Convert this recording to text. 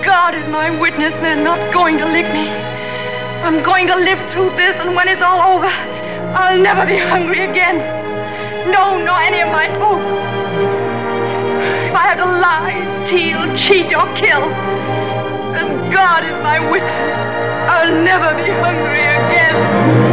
God is my witness, they're not going to lick me. I'm going to live through this, and when it's all over, I'll never be hungry again. No, nor any of my folk. If I have to lie, steal, cheat, or kill, as God is my witness, I'll never be hungry again.